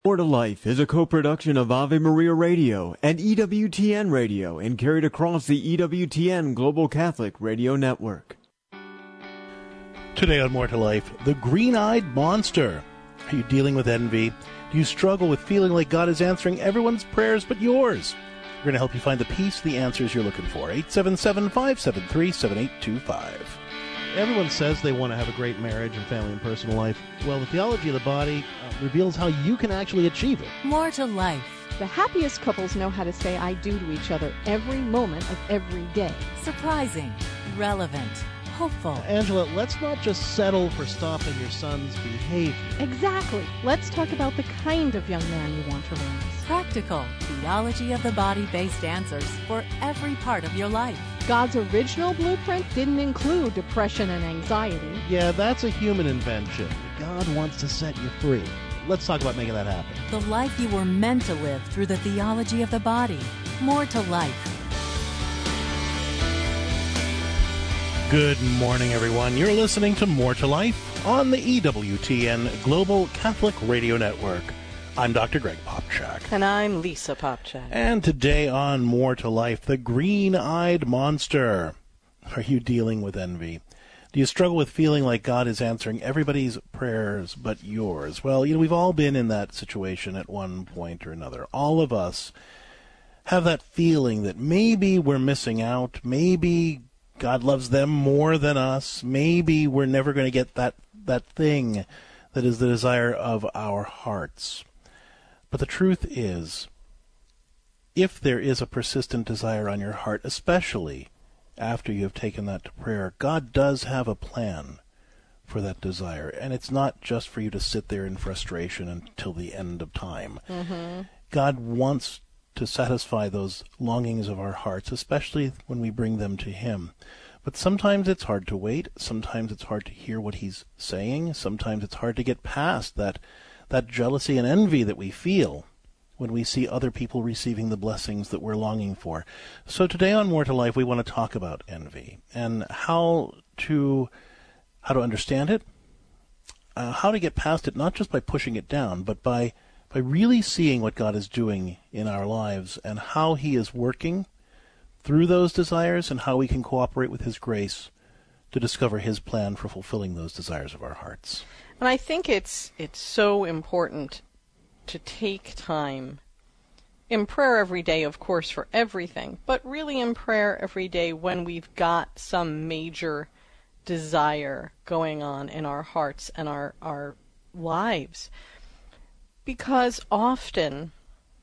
More to Life is a co-production of Ave Maria Radio and EWTN Radio and carried across the EWTN Global Catholic Radio Network. Today on More to Life, the green-eyed monster. Are you dealing with envy? Do you struggle with feeling like God is answering everyone's prayers but yours? We're going to help you find the peace, the answers you're looking for. 877-573-7825. Everyone says they want to have a great marriage and family and personal life. Well, the theology of the body reveals how you can actually achieve it. More to Life. The happiest couples know how to say I do to each other every moment of every day. Surprising, relevant, hopeful. Angela, let's not just settle for stopping your son's behavior. Exactly. Let's talk about the kind of young man you want to raise. Practical, theology of the body-based answers for every part of your life. God's original blueprint didn't include depression and anxiety. Yeah, that's a human invention. God wants to set you free. Let's talk about making that happen. The life you were meant to live through the theology of the body. More to Life. Good morning, everyone. You're listening to More to Life on the EWTN Global Catholic Radio Network. I'm Dr. Greg Popchak. And I'm Lisa Popchak. And today on More to Life, the green-eyed monster. Are you dealing with envy? Do you struggle with feeling like God is answering everybody's prayers but yours? Well, we've all been in that situation at one point or another. All of us have that feeling that maybe we're missing out, maybe God loves them more than us, maybe we're never going to get that thing that is the desire of our hearts. But the truth is, if there is a persistent desire on your heart, especially after you have taken that to prayer, God does have a plan for that desire. And it's not just for you to sit there in frustration until the end of time. Mm-hmm. God wants to satisfy those longings of our hearts, especially when we bring them to Him. But sometimes it's hard to wait. Sometimes it's hard to hear what He's saying. Sometimes it's hard to get past that jealousy and envy that we feel when we see other people receiving the blessings that we're longing for. So today on More to Life, we want to talk about envy and how to understand it, how to get past it, not just by pushing it down, but by really seeing what God is doing in our lives and how He is working through those desires and how we can cooperate with His grace to discover His plan for fulfilling those desires of our hearts. And I think it's so important to take time in prayer every day, of course, for everything, but really in prayer every day when we've got some major desire going on in our hearts and our lives. Because often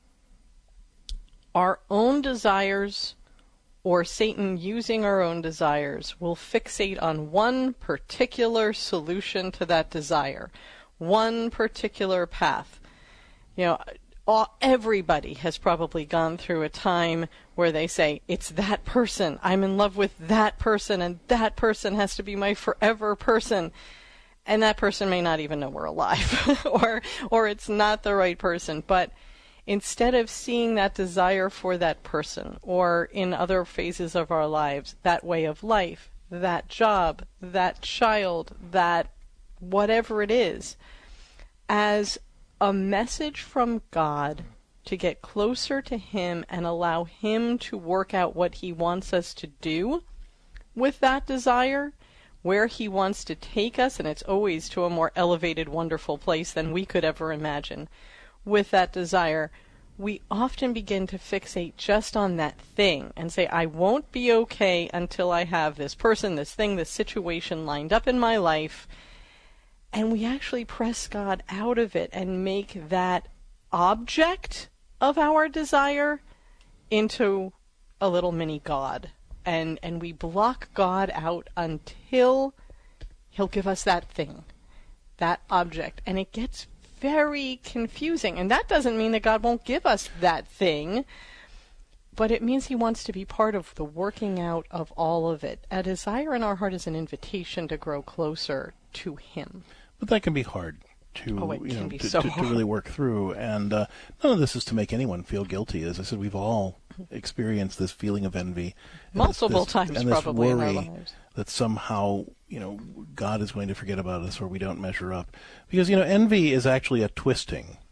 our own desires or Satan using our own desires will fixate on one particular solution to that desire, one particular path. Everybody has probably gone through a time where they say, it's that person, I'm in love with that person, and that person has to be my forever person. And that person may not even know we're alive, or it's not the right person. But instead of seeing that desire for that person, or in other phases of our lives, that way of life, that job, that child, that whatever it is, as a message from God to get closer to Him and allow Him to work out what He wants us to do with that desire, where He wants to take us, and it's always to a more elevated, wonderful place than we could ever imagine. With that desire, we often begin to fixate just on that thing and say, I won't be okay until I have this person, this thing, this situation lined up in my life. And we actually press God out of it and make that object of our desire into a little mini God. And we block God out until He'll give us that thing, that object. And it gets very confusing. And that doesn't mean that God won't give us that thing, but it means He wants to be part of the working out of all of it. A desire in our heart is an invitation to grow closer to Him. But that can be hard to really work through. And none of this is to make anyone feel guilty. As I said, we've all experienced this feeling of envy multiple times, and probably in our lives. That somehow, God is going to forget about us or we don't measure up. Because, envy is actually a twisting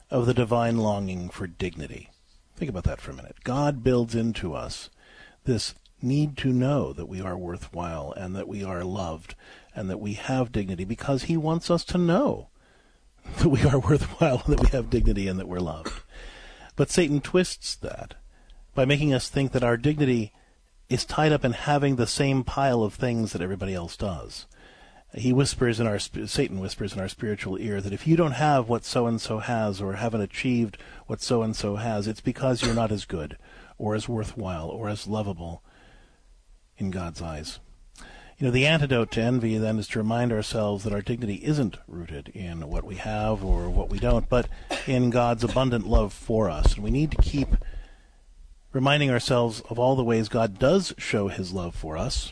of the divine longing for dignity. Think about that for a minute. God builds into us this need to know that we are worthwhile and that we are loved and that we have dignity because he wants us to know that we are worthwhile and that we have dignity and that we're loved. But Satan twists that by making us think that our dignity is tied up in having the same pile of things that everybody else does. Satan whispers in our spiritual ear that if you don't have what so-and-so has or haven't achieved what so-and-so has, it's because you're not as good or as worthwhile or as lovable in God's eyes. The antidote to envy then is to remind ourselves that our dignity isn't rooted in what we have or what we don't, but in God's abundant love for us. And we need to keep reminding ourselves of all the ways God does show his love for us,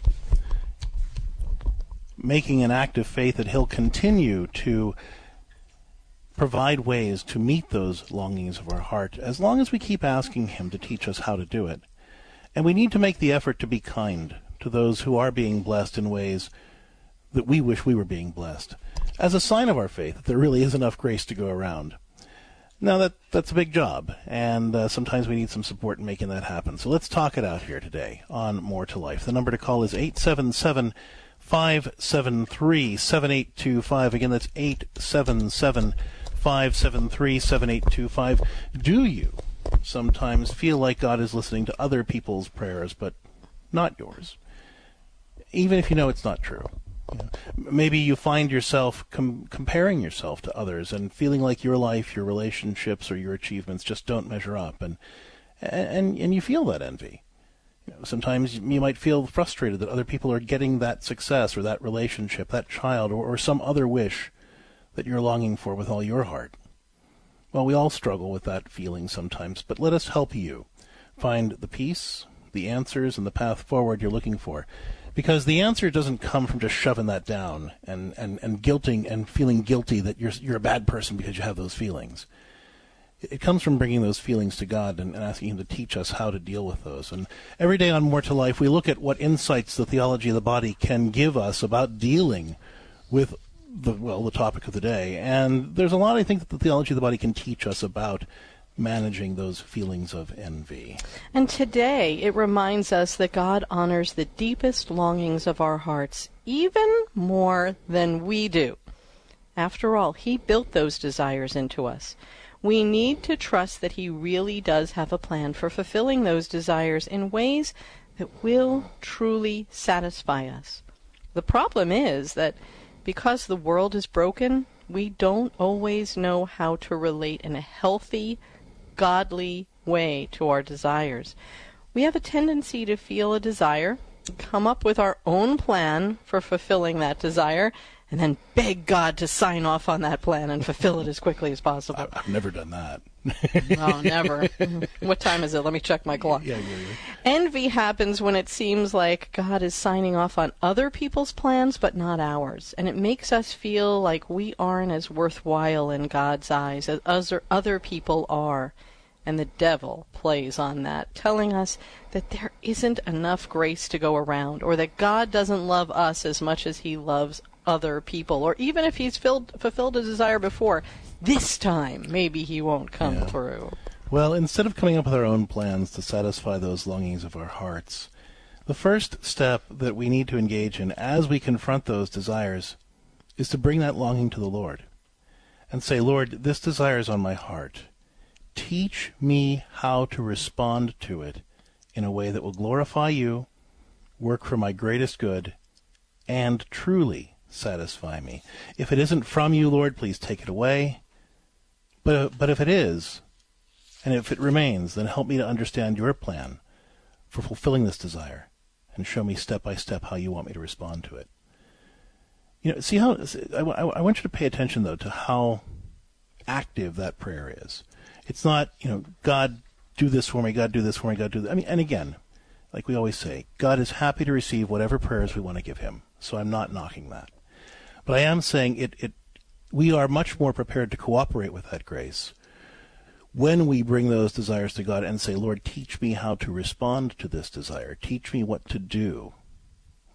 making an act of faith that he'll continue to provide ways to meet those longings of our heart as long as we keep asking him to teach us how to do it. And we need to make the effort to be kind to those who are being blessed in ways that we wish we were being blessed, as a sign of our faith that there really is enough grace to go around. Now, that's a big job, and sometimes we need some support in making that happen. So let's talk it out here today on More to Life. The number to call is 877-573-7825. Again, that's 877-573-7825. Do you sometimes feel like God is listening to other people's prayers, but not yours? Even if you know it's not true. Maybe you find yourself comparing yourself to others and feeling like your life, your relationships, or your achievements just don't measure up, and you feel that envy. Sometimes you might feel frustrated that other people are getting that success or that relationship, that child, or some other wish that you're longing for with all your heart. Well, we all struggle with that feeling sometimes, but let us help you find the peace, the answers, and the path forward you're looking for. Because the answer doesn't come from just shoving that down and guilting and feeling guilty that you're a bad person because you have those feelings. It comes from bringing those feelings to God and asking him to teach us how to deal with those. And every day on More to Life, we look at what insights the theology of the body can give us about dealing with the topic of the day. And there's a lot, I think, that the theology of the body can teach us about managing those feelings of envy. And today it reminds us that God honors the deepest longings of our hearts even more than we do. After all, he built those desires into us. We need to trust that he really does have a plan for fulfilling those desires in ways that will truly satisfy us. The problem is that because the world is broken, we don't always know how to relate in a healthy, godly way to our desires. We have a tendency to feel a desire, come up with our own plan for fulfilling that desire, and then beg God to sign off on that plan and fulfill it as quickly as possible. I've never done that. No, never. What time is it? Let me check my clock. Yeah. Envy happens when it seems like God is signing off on other people's plans, but not ours. And it makes us feel like we aren't as worthwhile in God's eyes as other people are. And the devil plays on that, telling us that there isn't enough grace to go around, or that God doesn't love us as much as he loves other people, or even if he's fulfilled a desire before, this time maybe he won't come through. Well, instead of coming up with our own plans to satisfy those longings of our hearts, the first step that we need to engage in as we confront those desires is to bring that longing to the Lord and say, Lord, this desire is on my heart. Teach me how to respond to it in a way that will glorify you, work for my greatest good, and truly satisfy me. If it isn't from you, Lord, please take it away. But if it is, and if it remains, then help me to understand your plan for fulfilling this desire, and show me step by step how you want me to respond to it. See how I want you to pay attention, though, to how active that prayer is. It's not, God, do this for me, God, do this for me, God, do that. And again, like we always say, God is happy to receive whatever prayers we want to give him. So I'm not knocking that. But I am saying we are much more prepared to cooperate with that grace when we bring those desires to God and say, Lord, teach me how to respond to this desire. Teach me what to do.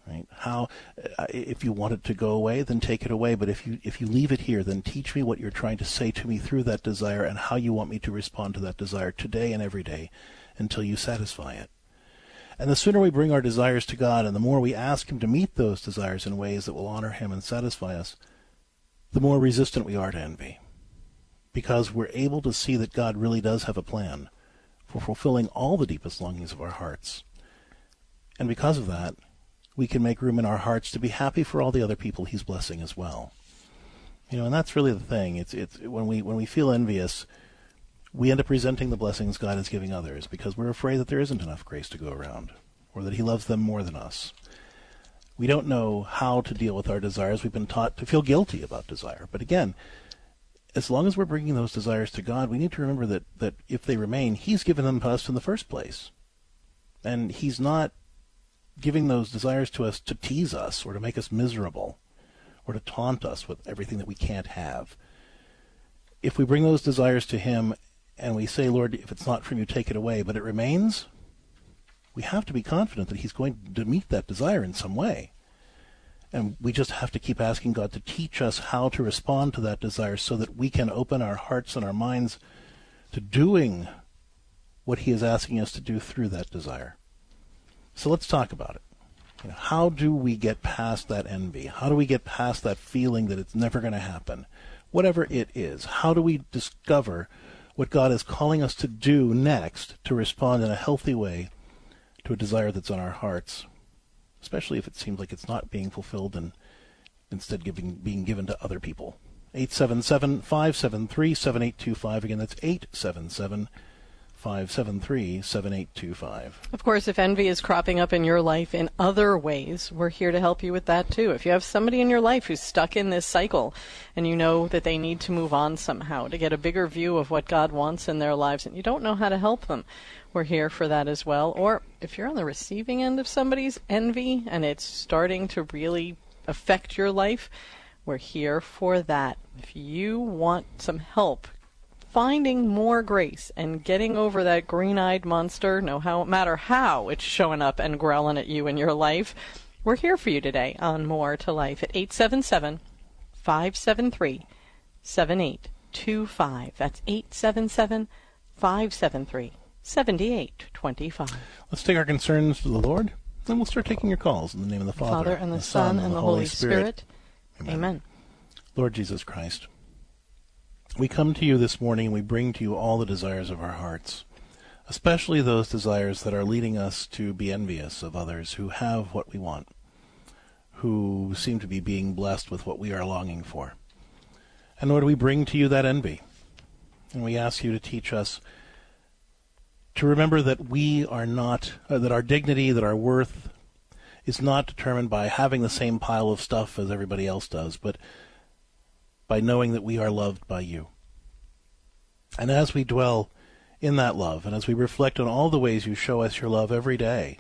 Right? How, if you want it to go away, then take it away. But if you leave it here, then teach me what you're trying to say to me through that desire and how you want me to respond to that desire today and every day until you satisfy it. And the sooner we bring our desires to God and the more we ask Him to meet those desires in ways that will honor Him and satisfy us, the more resistant we are to envy. Because we're able to see that God really does have a plan for fulfilling all the deepest longings of our hearts. And because of that, we can make room in our hearts to be happy for all the other people He's blessing as well. And that's really the thing. It's when we feel envious, we end up resenting the blessings God is giving others because we're afraid that there isn't enough grace to go around, or that He loves them more than us. We don't know how to deal with our desires. We've been taught to feel guilty about desire. But again, as long as we're bringing those desires to God, we need to remember that if they remain, He's given them to us in the first place. And He's not giving those desires to us to tease us or to make us miserable or to taunt us with everything that we can't have. If we bring those desires to Him and we say, Lord, if it's not from you, take it away, but it remains, we have to be confident that He's going to meet that desire in some way. And we just have to keep asking God to teach us how to respond to that desire so that we can open our hearts and our minds to doing what He is asking us to do through that desire. So let's talk about it. How do we get past that envy? How do we get past that feeling that it's never going to happen? Whatever it is, how do we discover what God is calling us to do next to respond in a healthy way to a desire that's on our hearts, especially if it seems like it's not being fulfilled and instead being given to other people? 877-573-7825. Again, that's 877-573-7825. Of course, if envy is cropping up in your life in other ways, we're here to help you with that too. If you have somebody in your life who's stuck in this cycle and you know that they need to move on somehow to get a bigger view of what God wants in their lives and you don't know how to help them, we're here for that as well. Or if you're on the receiving end of somebody's envy and it's starting to really affect your life, we're here for that. If you want some help finding more grace and getting over that green-eyed monster, no matter how it's showing up and growling at you in your life, we're here for you today on More to Life at 877-573-7825. That's 877-573-7825. Let's take our concerns to the Lord, then we'll start taking your calls in the name of the Father, and the Son, and the Holy Spirit. Amen. Lord Jesus Christ, we come to you this morning and we bring to you all the desires of our hearts, especially those desires that are leading us to be envious of others who have what we want, who seem to be being blessed with what we are longing for. And Lord, we bring to you that envy, and we ask you to teach us to remember that we are not, that our dignity, that our worth is not determined by having the same pile of stuff as everybody else does, but by knowing that we are loved by you. And as we dwell in that love, and as we reflect on all the ways you show us your love every day,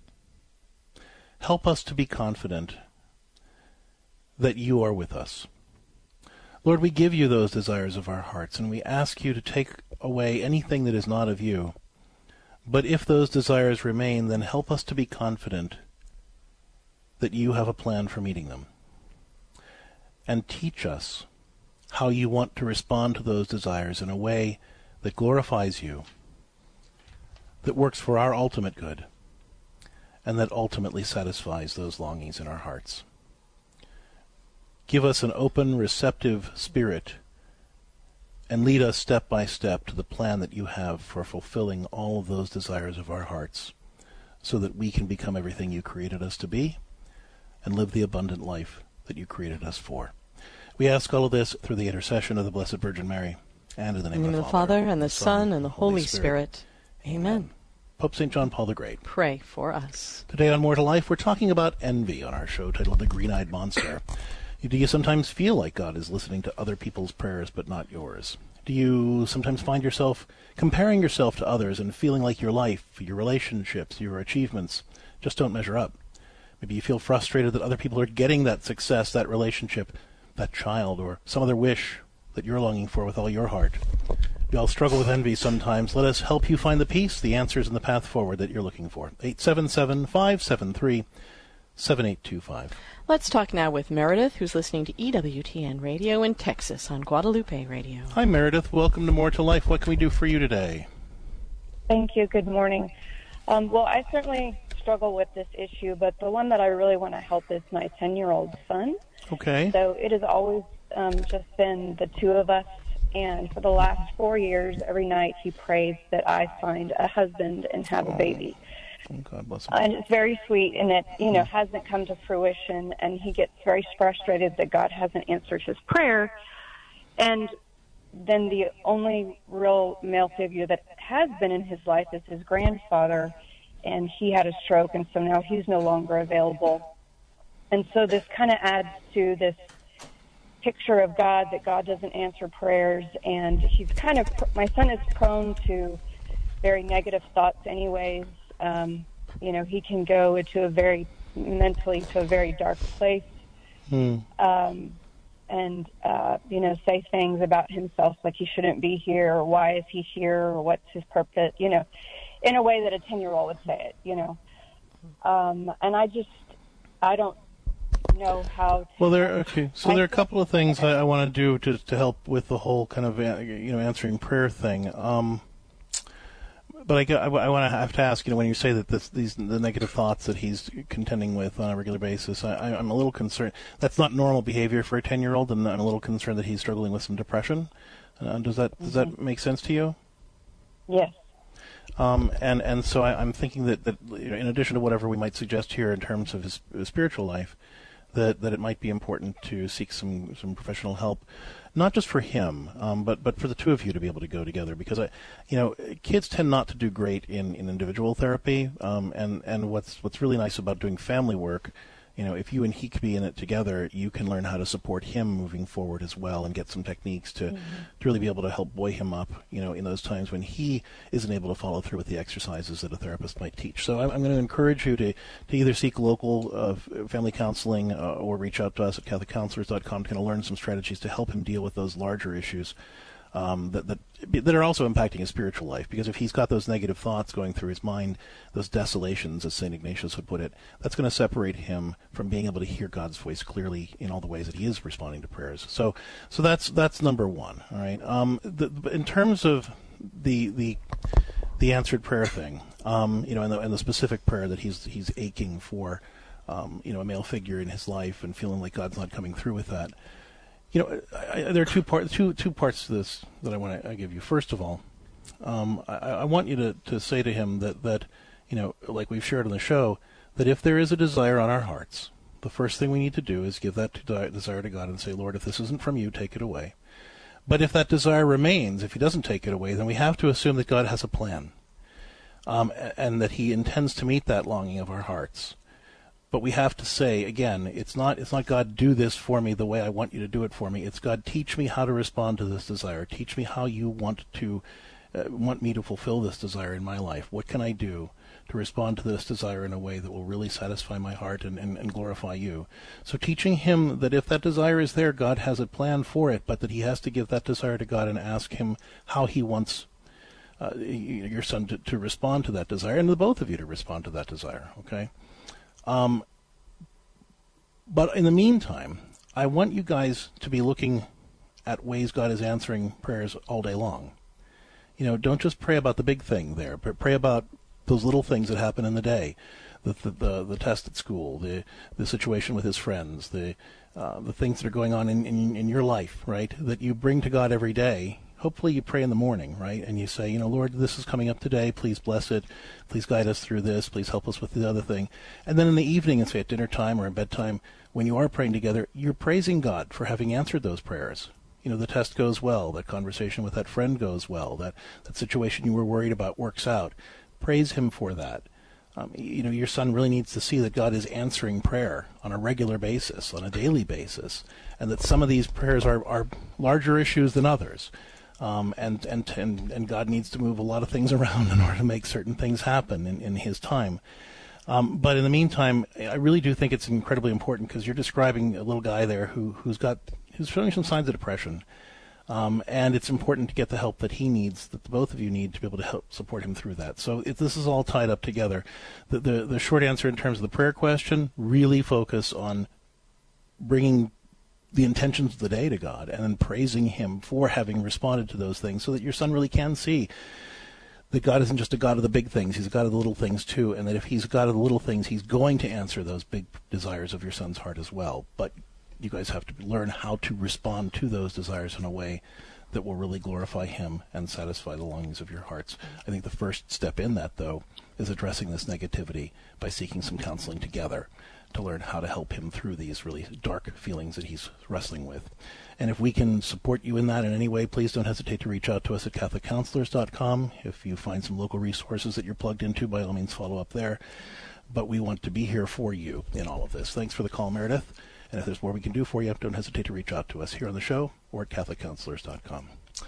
help us to be confident that you are with us. Lord, we give you those desires of our hearts, and we ask you to take away anything that is not of you. But if those desires remain, then help us to be confident that you have a plan for meeting them. And teach us how you want to respond to those desires in a way that glorifies you, that works for our ultimate good, and that ultimately satisfies those longings in our hearts. Give us an open, receptive spirit, and lead us step by step to the plan that you have for fulfilling all of those desires of our hearts, so that we can become everything you created us to be and live the abundant life that you created us for. We ask all of this through the intercession of the Blessed Virgin Mary, and in the name of the Father, and the Son, and the Holy Spirit. Amen. Pope St. John Paul the Great, pray for us. Today on More to Life, we're talking about envy on our show titled The Green-Eyed Monster. Do you sometimes feel like God is listening to other people's prayers but not yours? Do you sometimes find yourself comparing yourself to others and feeling like your life, your relationships, your achievements just don't measure up? Maybe you feel frustrated that other people are getting that success, that relationship, that child, or some other wish that you're longing for with all your heart. We all struggle with envy sometimes. Let us help you find the peace, the answers, and the path forward that you're looking for. 877-573-7825. 7825. Let's talk now with Meredith, who's listening to EWTN Radio in Texas on Guadalupe Radio. Hi, Meredith. Welcome to More to Life. What can we do for you today? Thank you. Good morning. Well, I certainly struggle with this issue, but the one that I really want to help is my 10-year-old son. Okay. So it has always just been the two of us, and for the last 4 years, every night he prays that I find a husband and have a baby. God bless him. And it's very sweet, and it, hasn't come to fruition, and he gets very frustrated that God hasn't answered his prayer. And then the only real male figure that has been in his life is his grandfather, and he had a stroke, and so now he's no longer available. And so this kind of adds to this picture of God, that God doesn't answer prayers, and he's my son is prone to very negative thoughts anyways. He can go mentally to a very dark place, and say things about himself like he shouldn't be here, or why is he here, or what's his purpose, in a way that a 10-year-old would say it, and I don't know how to... Well, there are a couple of things I want to do to help with the whole kind of, answering prayer thing. But I want to have to ask, when you say that the negative thoughts that he's contending with on a regular basis, I'm a little concerned. That's not normal behavior for a 10-year-old, and I'm a little concerned that he's struggling with some depression. Does that make sense to you? Yes. And so I'm thinking that in addition to whatever we might suggest here in terms of his spiritual life, that it might be important to seek some professional help. Not just for him, but for the two of you to be able to go together, because kids tend not to do great in individual therapy, and what's really nice about doing family work, if you and he could be in it together, you can learn how to support him moving forward as well, and get some techniques to really be able to help buoy him up, in those times when he isn't able to follow through with the exercises that a therapist might teach. So I'm going to encourage you to either seek local family counseling or reach out to us at CatholicCounselors.com to kind of learn some strategies to help him deal with those larger issues that are also impacting his spiritual life. Because if he's got those negative thoughts going through his mind, those desolations, as St. Ignatius would put it, that's going to separate him from being able to hear God's voice clearly in all the ways that he is responding to prayers. So that's number one. All right. In terms of the answered prayer thing, and the specific prayer that he's aching for, a male figure in his life, and feeling like God's not coming through with that. There are two parts to this that I want to give you. First of all, I want you to say to him that like we've shared on the show, that if there is a desire on our hearts, the first thing we need to do is give that desire to God and say, Lord, if this isn't from you, take it away. But if that desire remains, if he doesn't take it away, then we have to assume that God has a plan, and that he intends to meet that longing of our hearts. But we have to say, again, it's not God, do this for me the way I want you to do it for me. It's God, teach me how to respond to this desire. Teach me how you want me to fulfill this desire in my life. What can I do to respond to this desire in a way that will really satisfy my heart and glorify you? So teaching him that if that desire is there, God has a plan for it, but that he has to give that desire to God and ask him how he wants your son to respond to that desire, and the both of you to respond to that desire, okay? But in the meantime, I want you guys to be looking at ways God is answering prayers all day long. Don't just pray about the big thing there, but pray about those little things that happen in the day, the test at school, the situation with his friends, the things that are going on in your life, right, that you bring to God every day. Hopefully you pray in the morning, right, and you say, Lord, this is coming up today. Please bless it. Please guide us through this. Please help us with the other thing. And then in the evening, and say at dinner time or at bedtime, when you are praying together, you're praising God for having answered those prayers. The test goes well. That conversation with that friend goes well. That situation you were worried about works out. Praise him for that. Your son really needs to see that God is answering prayer on a regular basis, on a daily basis, and that some of these prayers are larger issues than others. And God needs to move a lot of things around in order to make certain things happen in his time. But in the meantime, I really do think it's incredibly important, because you're describing a little guy there who's showing some signs of depression. And it's important to get the help that he needs, that the both of you need, to be able to help support him through that. So this is all tied up together. The short answer in terms of the prayer question, really focus on bringing the intentions of the day to God and then praising him for having responded to those things so that your son really can see that God isn't just a God of the big things, he's a God of the little things too, and that if he's a God of the little things, he's going to answer those big desires of your son's heart as well. But you guys have to learn how to respond to those desires in a way that will really glorify him and satisfy the longings of your hearts. I think the first step in that, though, is addressing this negativity by seeking some counseling together to learn how to help him through these really dark feelings that he's wrestling with. And if we can support you in that in any way, please don't hesitate to reach out to us at CatholicCounselors.com. If you find some local resources that you're plugged into, by all means follow up there. But we want to be here for you in all of this. Thanks for the call, Meredith. And if there's more we can do for you, don't hesitate to reach out to us here on the show or at CatholicCounselors.com.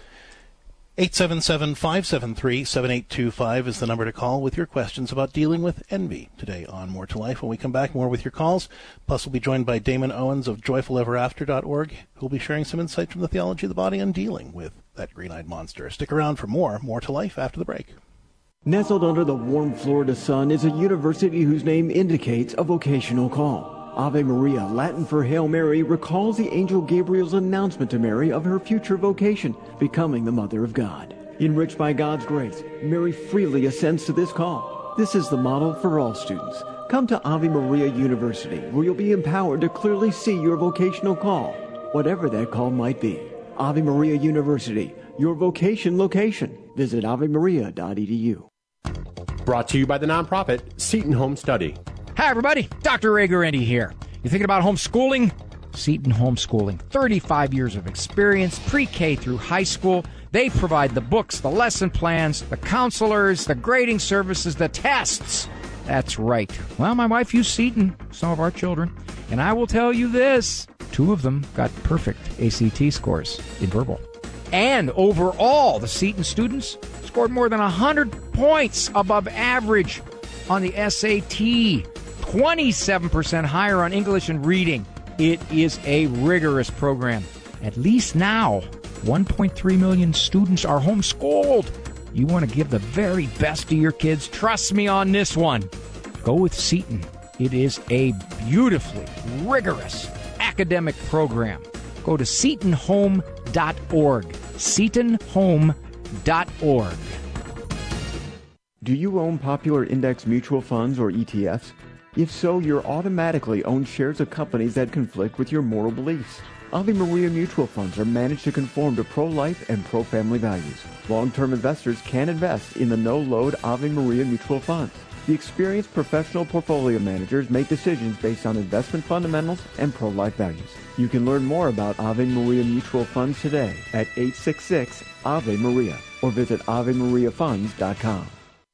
877-573-7825 is the number to call with your questions about dealing with envy today on More to Life. When we come back, more with your calls. Plus, we'll be joined by Damon Owens of JoyfulEverAfter.org, who will be sharing some insight from the theology of the body on dealing with that green-eyed monster. Stick around for more to Life after the break. Nestled under the warm Florida sun is a university whose name indicates a vocational call. Ave Maria, Latin for Hail Mary, recalls the angel Gabriel's announcement to Mary of her future vocation, becoming the Mother of God. Enriched by God's grace, Mary freely assents to this call. This is the model for all students. Come to Ave Maria University, where you'll be empowered to clearly see your vocational call, whatever that call might be. Ave Maria University, your vocation location. Visit avemaria.edu. Brought to you by the nonprofit Seton Home Study. Hi, everybody. Dr. Ray Guarendi here. You thinking about homeschooling? Seton Homeschooling. 35 years of experience, pre-K through high school. They provide the books, the lesson plans, the counselors, the grading services, the tests. That's right. Well, my wife used Seton, some of our children. And I will tell you this, 2 of them got perfect ACT scores in verbal. And overall, the Seton students scored more than 100 points above average on the SAT. 27% higher on English and reading. It is a rigorous program. At least now, 1.3 million students are homeschooled. You want to give the very best to your kids? Trust me on this one. Go with Seton. It is a beautifully rigorous academic program. Go to SetonHome.org. SetonHome.org. Do you own popular index mutual funds or ETFs? If so, you're automatically own shares of companies that conflict with your moral beliefs. Ave Maria mutual funds are managed to conform to pro-life and pro-family values. Long-term investors can invest in the no-load Ave Maria mutual funds. The experienced professional portfolio managers make decisions based on investment fundamentals and pro-life values. You can learn more about Ave Maria mutual funds today at 866-AVE-MARIA or visit AveMariaFunds.com.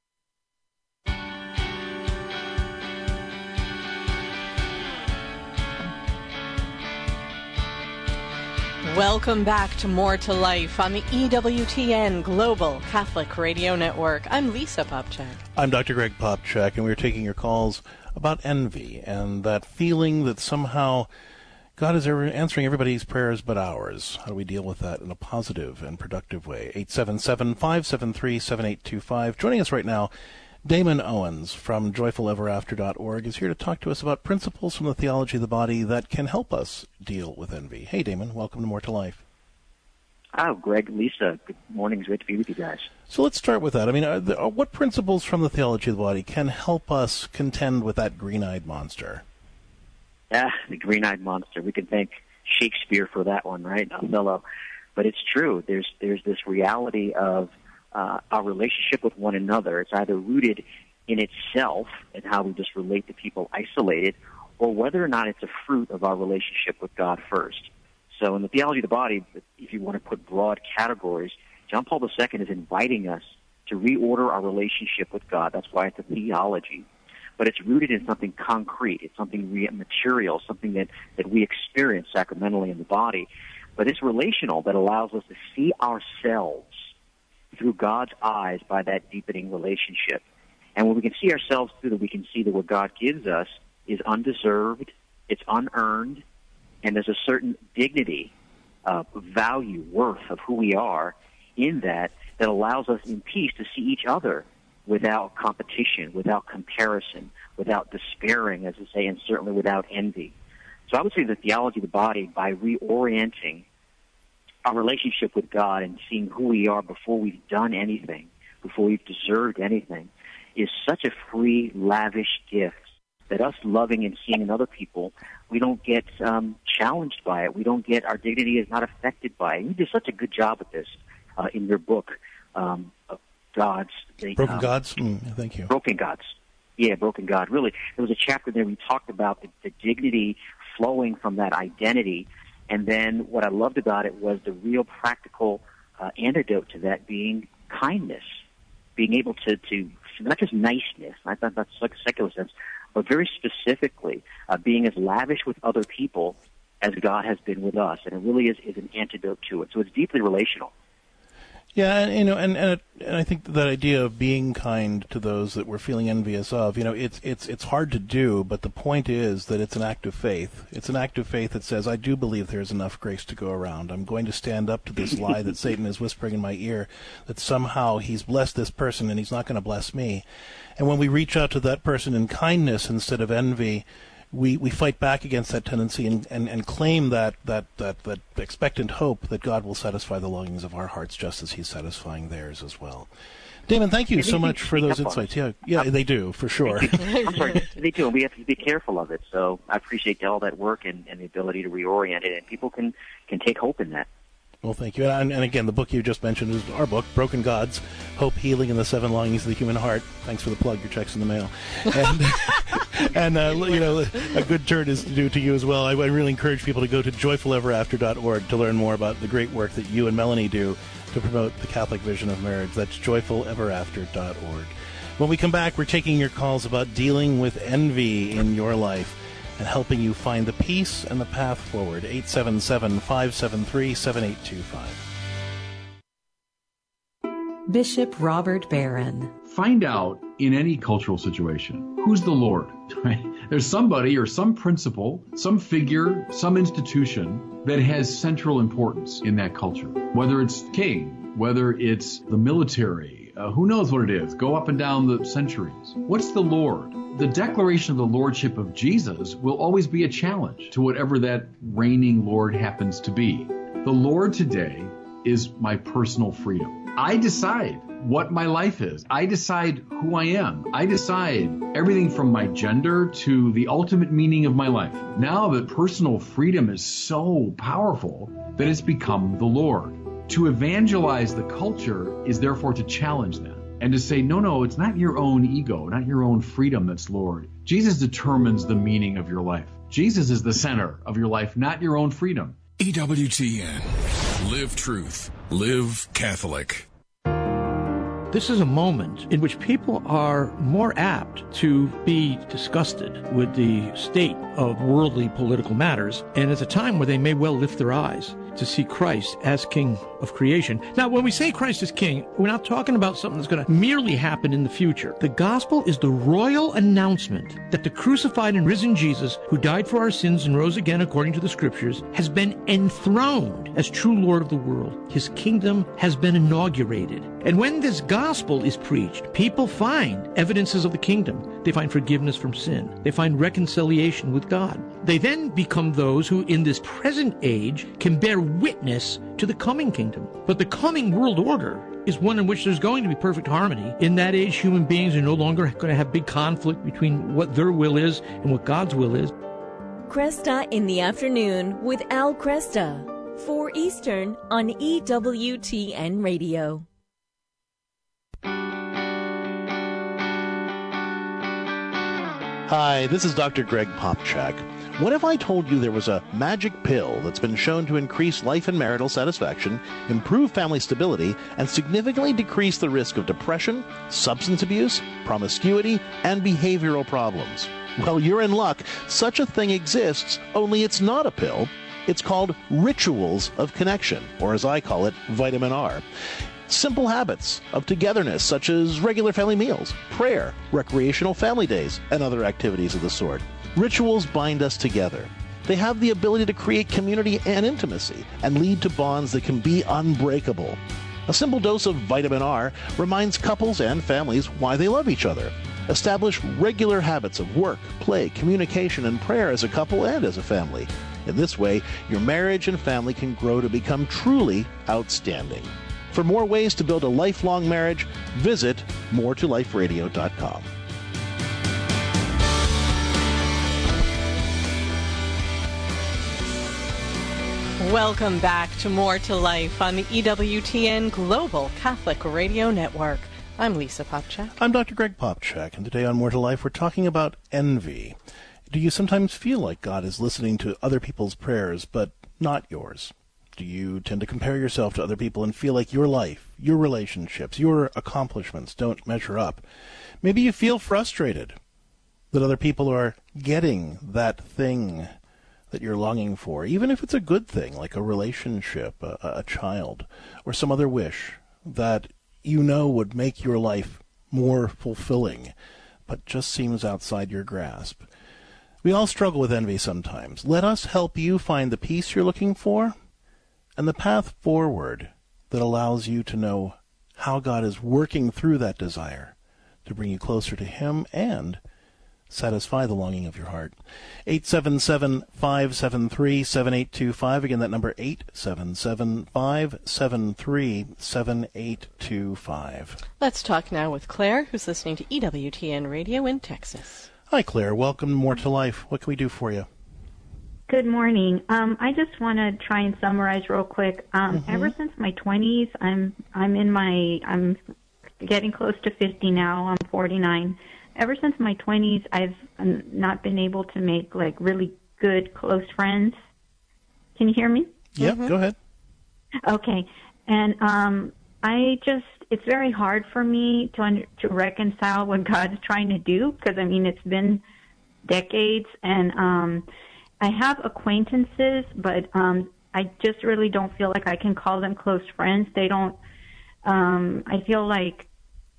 Welcome back to More to Life on the EWTN Global Catholic Radio Network. I'm Lisa Popchak. I'm Dr. Greg Popchak, and we're taking your calls about envy and that feeling that somehow God is answering everybody's prayers but ours. How do we deal with that in a positive and productive way? 877-573-7825. Joining us right now, Damon Owens from JoyfulEverAfter.org is here to talk to us about principles from the theology of the body that can help us deal with envy. Hey, Damon, welcome to More to Life. Oh, Greg, Lisa, good morning. It's great to be with you guys. So let's start with that. I mean, what principles from the theology of the body can help us contend with that green-eyed monster? The green-eyed monster. We can thank Shakespeare for that one, right, Othello? But it's true. There's this reality of our relationship with one another. It's either rooted in itself and how we just relate to people isolated, or whether or not it's a fruit of our relationship with God first. So in the theology of the body, if you want to put broad categories, John Paul II is inviting us to reorder our relationship with God. That's why it's a theology. But it's rooted in something concrete. It's something material, something that we experience sacramentally in the body. But it's relational that allows us to see ourselves through God's eyes by that deepening relationship. And when we can see ourselves through that, we can see that what God gives us is undeserved, it's unearned, and there's a certain dignity value, worth of who we are in that allows us in peace to see each other without competition, without comparison, without despairing, as I say, and certainly without envy. So I would say the theology of the body, by reorienting our relationship with God and seeing who we are before we've done anything, before we've deserved anything, is such a free, lavish gift that us loving and seeing in other people, we don't get challenged by it. We don't get, our dignity is not affected by it. You did such a good job with this in your book, Gods. Broken Gods? Thank you. Broken Gods. Yeah, Broken God. Really, there was a chapter there we talked about the dignity flowing from that identity. And then what I loved about it was the real practical antidote to that being kindness, being able to not just niceness, I thought that's like a secular sense, but very specifically being as lavish with other people as God has been with us. And it really is an antidote to it. So it's deeply relational. Yeah, and I think that idea of being kind to those that we're feeling envious of, it's hard to do, but the point is that it's an act of faith. It's an act of faith that says, I do believe there's enough grace to go around. I'm going to stand up to this lie that Satan is whispering in my ear, that somehow he's blessed this person and he's not going to bless me. And when we reach out to that person in kindness instead of envy, we fight back against that tendency and claim that expectant hope that God will satisfy the longings of our hearts just as he's satisfying theirs as well. Damon, thank you so much for those insights. Yeah, they do, for sure. I'm sorry, they do. We have to be careful of it. So I appreciate all that work and the ability to reorient it, and people can take hope in that. Well, thank you. And again, the book you just mentioned is our book, Broken Gods, Hope, Healing, and the Seven Longings of the Human Heart. Thanks for the plug. Your check's in the mail. And a good turn is to do to you as well. I really encourage people to go to joyfuleverafter.org to learn more about the great work that you and Melanie do to promote the Catholic vision of marriage. That's joyfuleverafter.org. When we come back, we're taking your calls about dealing with envy in your life and helping you find the peace and the path forward. 877-573-7825. Bishop Robert Barron. Find out in any cultural situation, who's the Lord? Right? There's somebody or some principle, some figure, some institution that has central importance in that culture. Whether it's king, whether it's the military, who knows what it is? Go up and down the centuries. What's the Lord? The declaration of the Lordship of Jesus will always be a challenge to whatever that reigning Lord happens to be. The Lord today is my personal freedom. I decide what my life is. I decide who I am. I decide everything from my gender to the ultimate meaning of my life. Now that personal freedom is so powerful that it's become the Lord. To evangelize the culture is therefore to challenge that and to say, no, it's not your own ego, not your own freedom that's Lord. Jesus determines the meaning of your life. Jesus is the center of your life, not your own freedom. EWTN. Live truth. Live Catholic. This is a moment in which people are more apt to be disgusted with the state of worldly political matters, and it's a time where they may well lift their eyes to see Christ as King of creation. Now, when we say Christ is King, we're not talking about something that's going to merely happen in the future. The gospel is the royal announcement that the crucified and risen Jesus, who died for our sins and rose again according to the Scriptures, has been enthroned as true Lord of the world. His kingdom has been inaugurated. And when this gospel is preached, people find evidences of the kingdom. They find forgiveness from sin. They find reconciliation with God. They then become those who, in this present age, can bear witness to the coming kingdom. But the coming world order is one in which there's going to be perfect harmony. In that age, human beings are no longer going to have big conflict between what their will is and what God's will is. Cresta in the Afternoon with Al Cresta, 4 Eastern on EWTN Radio. Hi, this is Dr. Greg Popchak. What if I told you there was a magic pill that's been shown to increase life and marital satisfaction, improve family stability, and significantly decrease the risk of depression, substance abuse, promiscuity, and behavioral problems? Well, you're in luck. Such a thing exists, only it's not a pill. It's called Rituals of Connection, or as I call it, Vitamin R. Simple habits of togetherness, such as regular family meals, prayer, recreational family days, and other activities of the sort. Rituals bind us together. They have the ability to create community and intimacy and lead to bonds that can be unbreakable. A simple dose of vitamin R reminds couples and families why they love each other. Establish regular habits of work, play, communication, and prayer as a couple and as a family. In this way, your marriage and family can grow to become truly outstanding. For more ways to build a lifelong marriage, visit moretoliferadio.com. Welcome back to More to Life on the EWTN Global Catholic Radio Network. I'm Lisa Popchak. I'm Dr. Greg Popchak, and today on More to Life we're talking about envy. Do you sometimes feel like God is listening to other people's prayers, but not yours? Do you tend to compare yourself to other people and feel like your life, your relationships, your accomplishments don't measure up? Maybe you feel frustrated that other people are getting that thing that you're longing for, even if it's a good thing, like a relationship, a child, or some other wish that you know would make your life more fulfilling, but just seems outside your grasp. We all struggle with envy sometimes. Let us help you find the peace you're looking for and the path forward that allows you to know how God is working through that desire to bring you closer to Him and satisfy the longing of your heart. 877-573-7825. Again, that number 877-573-7825. Let's talk now with Claire, who's listening to EWTN Radio in Texas. Hi, Claire. Welcome to More to Life. What can we do for you? Good morning. I just want to try and summarize real quick. Ever since my 20s, I'm getting close to 50 now. I'm 49. Ever since my 20s, I've not been able to make, like, really good, close friends. Can you hear me? Yeah, Go ahead. Okay. And it's very hard for me to reconcile what God's trying to do, because, I mean, it's been decades, and I have acquaintances, but I just really don't feel like I can call them close friends. They don't, I feel like,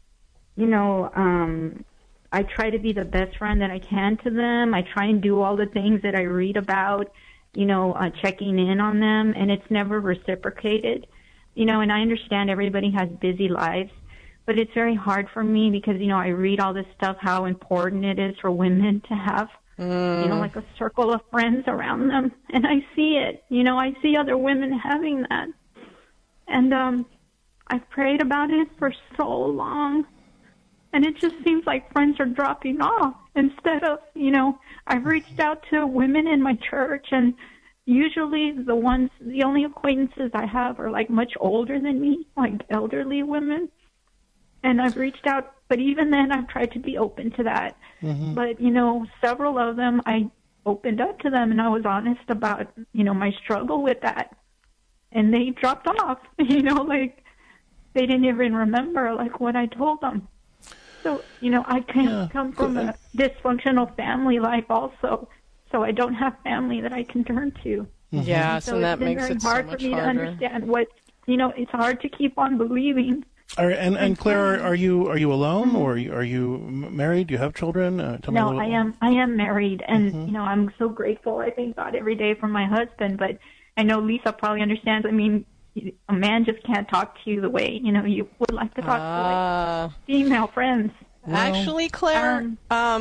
I try to be the best friend that I can to them. I try and do all the things that I read about, checking in on them, and it's never reciprocated. And I understand everybody has busy lives, but it's very hard for me because, I read all this stuff, how important it is for women to have, like a circle of friends around them. And I see it. I see other women having that. And I've prayed about it for so long. And it just seems like friends are dropping off instead of, I've reached out to women in my church, and usually the only acquaintances I have are like much older than me, like elderly women. And I've reached out, but even then I've tried to be open to that. Mm-hmm. But, several of them, I opened up to them and I was honest about, my struggle with that. And they dropped off, like they didn't even remember like what I told them. So, I come from a dysfunctional family life also, so I don't have family that I can turn to. Yes, so and that makes it so much harder. It's very hard for me to understand it's hard to keep on believing. And Claire, are you alone, or are you married? Do you have children? No, I am married, and, I'm so grateful. I thank God every day for my husband, but I know Lisa probably understands. I mean, a man just can't talk to you the way, you would like to talk to like female friends. Well, actually, Claire,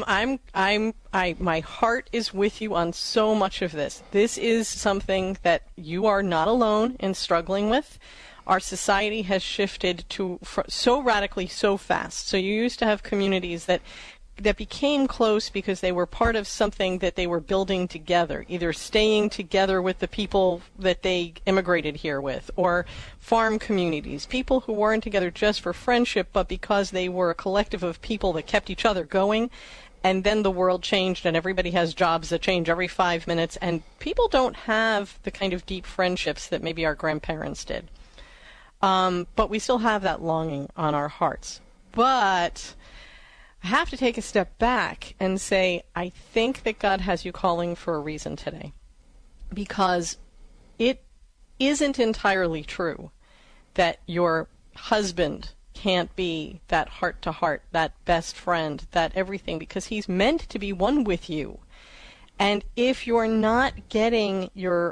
my heart is with you on so much of this. This is something that you are not alone in struggling with. Our society has shifted so radically, so fast. So you used to have communities that became close because they were part of something that they were building together, either staying together with the people that they immigrated here with, or farm communities, people who weren't together just for friendship, but because they were a collective of people that kept each other going. And then the world changed, and everybody has jobs that change every 5 minutes, and people don't have the kind of deep friendships that maybe our grandparents did. But we still have that longing on our hearts. But I have to take a step back and say, I think that God has you calling for a reason today. Because it isn't entirely true that your husband can't be that heart-to-heart, that best friend, that everything, because he's meant to be one with you. And if you're not getting your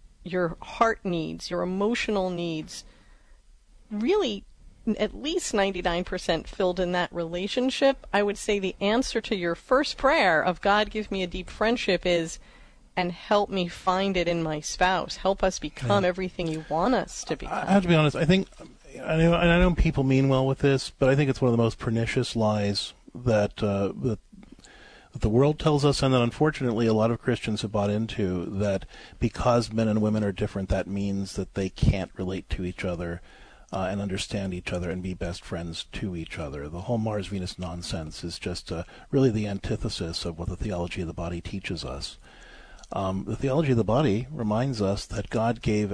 heart needs, your emotional needs, really at least 99% filled in that relationship, I would say the answer to your first prayer of God, give me a deep friendship is, and help me find it in my spouse. Help us become everything you want us to become. I have to be honest. I know people mean well with this, but I think it's one of the most pernicious lies that the world tells us, and that unfortunately a lot of Christians have bought into, that because men and women are different, that means that they can't relate to each other and understand each other and be best friends to each other. The whole Mars-Venus nonsense is just really the antithesis of what the theology of the body teaches us. The theology of the body reminds us that God gave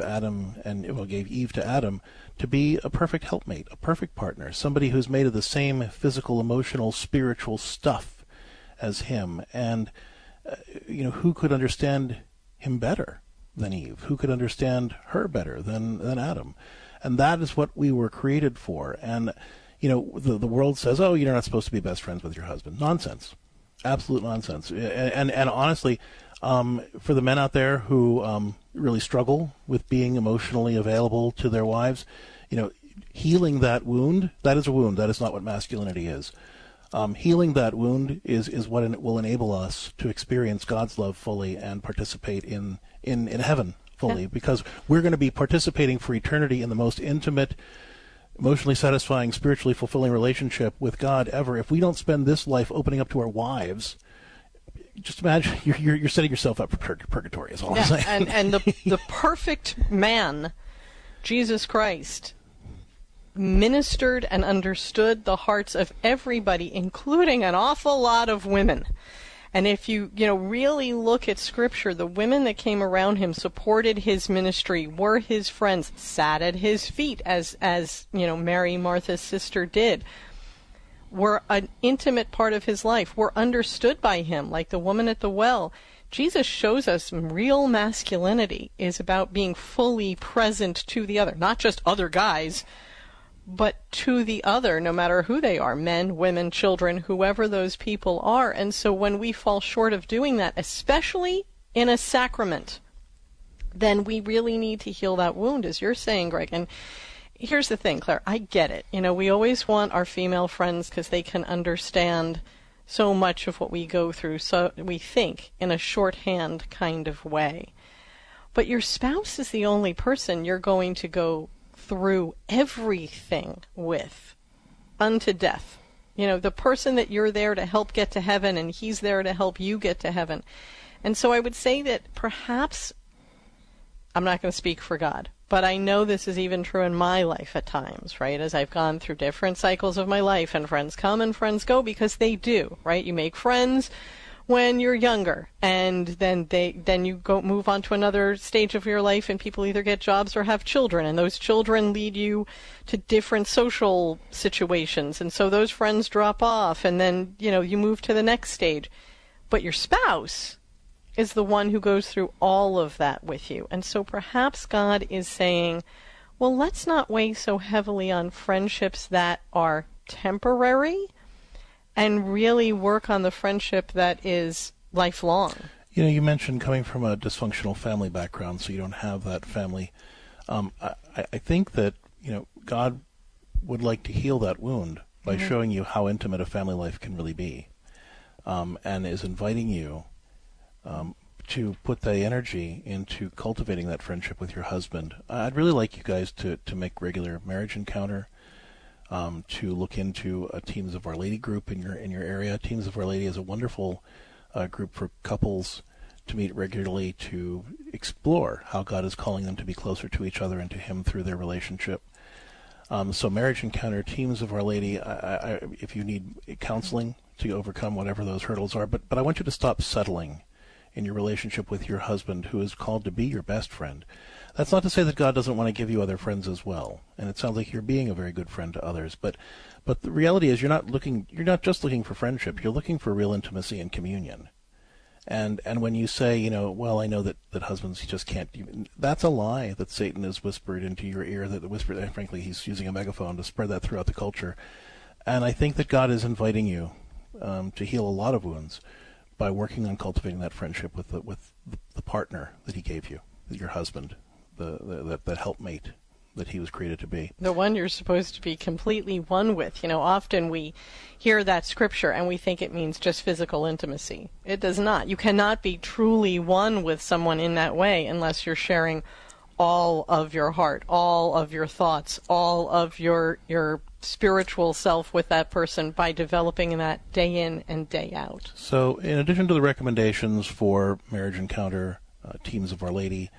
gave Eve to Adam to be a perfect helpmate, a perfect partner, somebody who's made of the same physical, emotional, spiritual stuff as him. And who could understand him better than Eve? Who could understand her better than Adam? And that is what we were created for. And the world says, oh, you're not supposed to be best friends with your husband. Nonsense. Absolute nonsense. And honestly, for the men out there who really struggle with being emotionally available to their wives, healing that wound, that is a wound. That is not what masculinity is. Healing that wound is what will enable us to experience God's love fully and participate in heaven fully, because we're going to be participating for eternity in the most intimate, emotionally satisfying, spiritually fulfilling relationship with God ever. If we don't spend this life opening up to our wives, just imagine you're setting yourself up for purgatory, is all I'm saying. And the perfect man, Jesus Christ, ministered and understood the hearts of everybody, including an awful lot of women. And if you really look at Scripture, the women that came around him supported his ministry, were his friends, sat at his feet, as Mary, Martha's sister, did, were an intimate part of his life, were understood by him, like the woman at the well. Jesus shows us real masculinity is about being fully present to the other, not just other guys, but to the other, no matter who they are, men, women, children, whoever those people are. And so when we fall short of doing that, especially in a sacrament, then we really need to heal that wound, as you're saying, Greg. And here's the thing, Claire, I get it. We always want our female friends because they can understand so much of what we go through, so we think in a shorthand kind of way. But your spouse is the only person you're going to go through everything with unto death. The person that you're there to help get to heaven, and he's there to help you get to heaven. And so I would say that perhaps, I'm not going to speak for God, but I know this is even true in my life at times, right? As I've gone through different cycles of my life, and friends come and friends go, because they do, right? You make friends when you're younger, and then you move on to another stage of your life, and people either get jobs or have children, and those children lead you to different social situations, and so those friends drop off, and then you move to the next stage. But your spouse is the one who goes through all of that with you. And so perhaps God is saying, well, let's not weigh so heavily on friendships that are temporary, and really work on the friendship that is lifelong. You mentioned coming from a dysfunctional family background, so you don't have that family. I think that God would like to heal that wound by showing you how intimate a family life can really be, and is inviting you to put the energy into cultivating that friendship with your husband. I'd really like you guys to make regular marriage encounter. To look into a Teams of Our Lady group in your area. Teams of Our Lady is a wonderful group for couples to meet regularly to explore how God is calling them to be closer to each other and to Him through their relationship. So Marriage Encounter, Teams of Our Lady, if you need counseling to overcome whatever those hurdles are. But I want you to stop settling in your relationship with your husband, who is called to be your best friend. That's not to say that God doesn't want to give you other friends as well, and it sounds like you're being a very good friend to others. But the reality is, you're not just looking for friendship. You're looking for real intimacy and communion. And when you say, well, I know that husbands just can't. That's a lie that Satan has whispered into your ear. Frankly, he's using a megaphone to spread that throughout the culture. And I think that God is inviting you to heal a lot of wounds by working on cultivating that friendship with the partner that he gave you, your husband, that helpmate that he was created to be. The one you're supposed to be completely one with. Often we hear that scripture and we think it means just physical intimacy. It does not. You cannot be truly one with someone in that way unless you're sharing all of your heart, all of your thoughts, all of your spiritual self with that person by developing that day in and day out. So in addition to the recommendations for Marriage Encounter, Teams of Our Lady,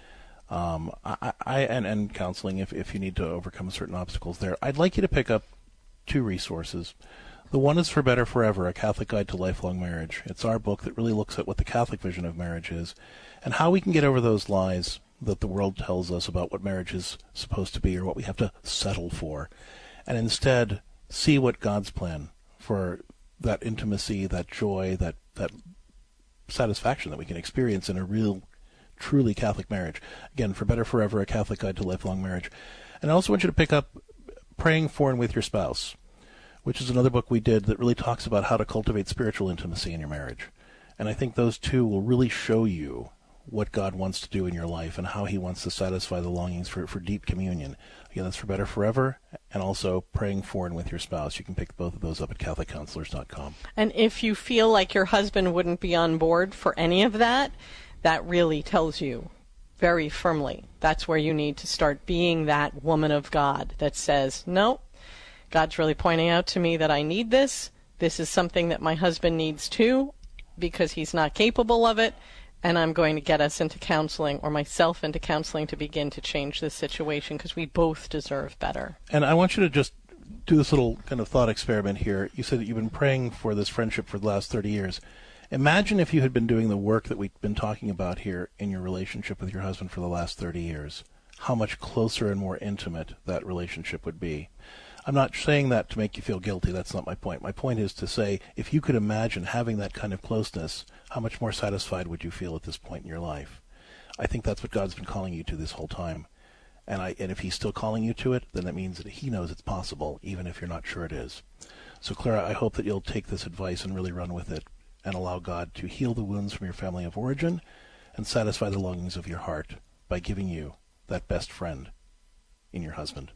and counseling if you need to overcome certain obstacles there, I'd like you to pick up 2 resources. The one is For Better Forever, A Catholic Guide to Lifelong Marriage. It's our book that really looks at what the Catholic vision of marriage is and how we can get over those lies that the world tells us about what marriage is supposed to be or what we have to settle for, and instead see what God's plan for that intimacy, that joy, that satisfaction that we can experience in a real, truly Catholic marriage. Again, For Better Forever, A Catholic Guide to Lifelong Marriage. And I also want you to pick up Praying For and With Your Spouse, which is another book we did that really talks about how to cultivate spiritual intimacy in your marriage. And I think those 2 will really show you what God wants to do in your life and how he wants to satisfy the longings for deep communion. Again, that's For Better Forever, and also Praying For and With Your Spouse. You can pick both of those up at CatholicCounselors.com. And if you feel like your husband wouldn't be on board for any of that, that really tells you very firmly that's where you need to start being that woman of God that says, no, God's really pointing out to me that I need this. This is something that my husband needs too because he's not capable of it. And I'm going to get us into counseling, or myself into counseling, to begin to change this situation because we both deserve better. And I want you to just do this little kind of thought experiment here. You said that you've been praying for this friendship for the last 30 years. Imagine if you had been doing the work that we've been talking about here in your relationship with your husband for the last 30 years. How much closer and more intimate that relationship would be. I'm not saying that to make you feel guilty. That's not my point. My point is to say, if you could imagine having that kind of closeness, how much more satisfied would you feel at this point in your life? I think that's what God's been calling you to this whole time. And if he's still calling you to it, then that means that he knows it's possible, even if you're not sure it is. So, Clara, I hope that you'll take this advice and really run with it and allow God to heal the wounds from your family of origin and satisfy the longings of your heart by giving you that best friend in your husband.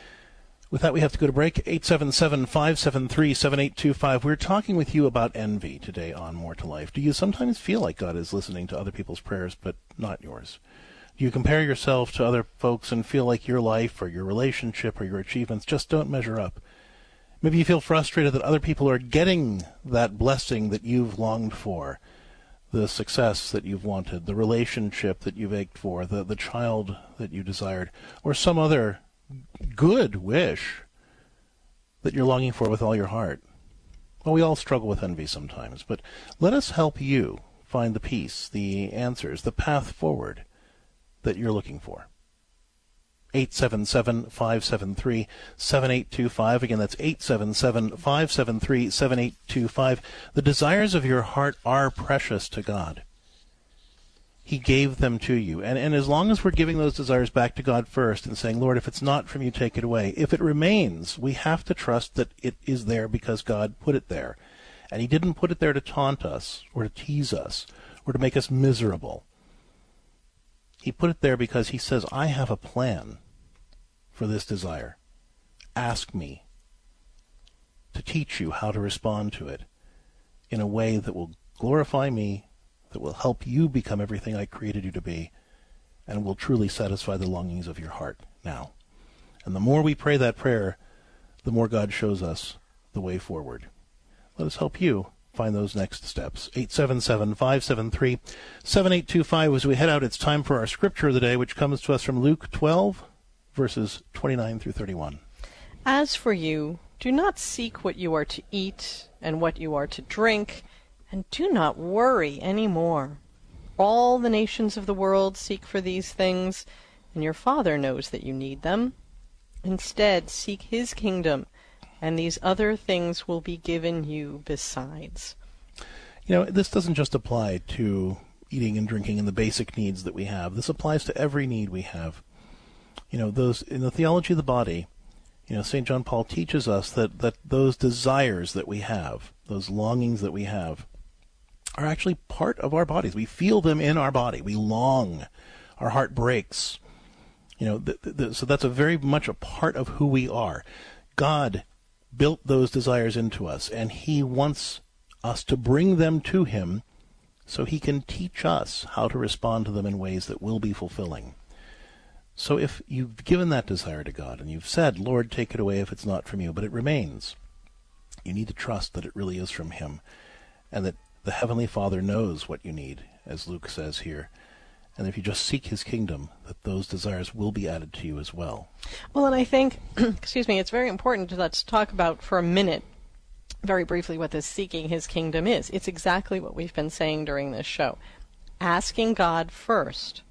With that, we have to go to break. 877-573-7825. We're talking with you about envy today on More to Life. Do you sometimes feel like God is listening to other people's prayers, but not yours? Do you compare yourself to other folks and feel like your life or your relationship or your achievements just don't measure up? Maybe you feel frustrated that other people are getting that blessing that you've longed for, the success that you've wanted, the relationship that you've ached for, the child that you desired, or some other good wish that you're longing for with all your heart. Well, we all struggle with envy sometimes, but let us help you find the peace, the answers, the path forward that you're looking for. 877-573-7825. Again, that's 877-573-7825. The desires of your heart are precious to God. He gave them to you. And as long as we're giving those desires back to God first and saying, Lord, if it's not from you, take it away. If it remains, we have to trust that it is there because God put it there. And he didn't put it there to taunt us or to tease us or to make us miserable. He put it there because he says, I have a plan for this desire. Ask me to teach you how to respond to it in a way that will glorify me, that will help you become everything I created you to be, and will truly satisfy the longings of your heart now. And the more we pray that prayer, the more God shows us the way forward. Let us help you find those next steps. 877-573-7825. As we head out, it's time for our scripture of the day, which comes to us from Luke 12, verses 29 through 31. As for you, do not seek what you are to eat and what you are to drink, and do not worry any more. All the nations of the world seek for these things, and your Father knows that you need them. Instead, seek his kingdom, and these other things will be given you besides. You know, this doesn't just apply to eating and drinking and the basic needs that we have. This applies to every need we have. You know, those in the theology of the body, you know, St. John Paul teaches us that those desires that we have, those longings that we have, are actually part of our bodies. We feel them in our body. We long. Our heart breaks. So that's a very much a part of who we are. God built those desires into us, and he wants us to bring them to him so he can teach us how to respond to them in ways that will be fulfilling. So if you've given that desire to God and you've said, Lord, take it away if it's not from you, but it remains, you need to trust that it really is from him and that the Heavenly Father knows what you need, as Luke says here. And if you just seek his kingdom, that those desires will be added to you as well. Well, and I think, it's very important to let's talk about for a minute, very briefly, what this seeking his kingdom is. It's exactly what we've been saying during this show. Asking God first,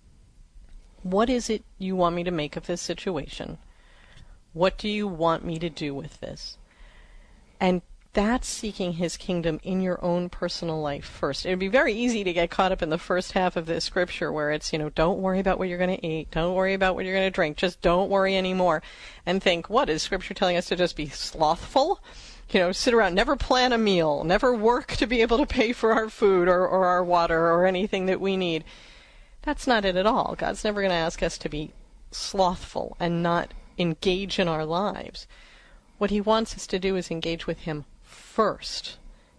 what is it you want me to make of this situation? What do you want me to do with this? And that's seeking his kingdom in your own personal life first. It would be very easy to get caught up in the first half of this scripture where it's, don't worry about what you're going to eat. Don't worry about what you're going to drink. Just don't worry anymore. And think, what is scripture telling us to just be slothful? Sit around, never plan a meal, never work to be able to pay for our food or our water or anything that we need. That's not it at all. God's never going to ask us to be slothful and not engage in our lives. What he wants us to do is engage with him first.